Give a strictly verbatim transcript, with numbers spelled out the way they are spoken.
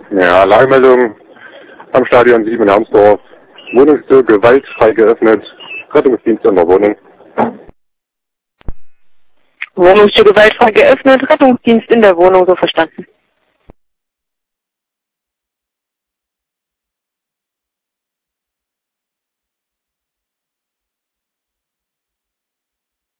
Ja, Lagemeldung am Stadion sieben in Hermsdorf. Wohnungstür gewaltfrei geöffnet. Rettungsdienst in der Wohnung. Wohnungstür gewaltfrei geöffnet, Rettungsdienst in der Wohnung, so verstanden.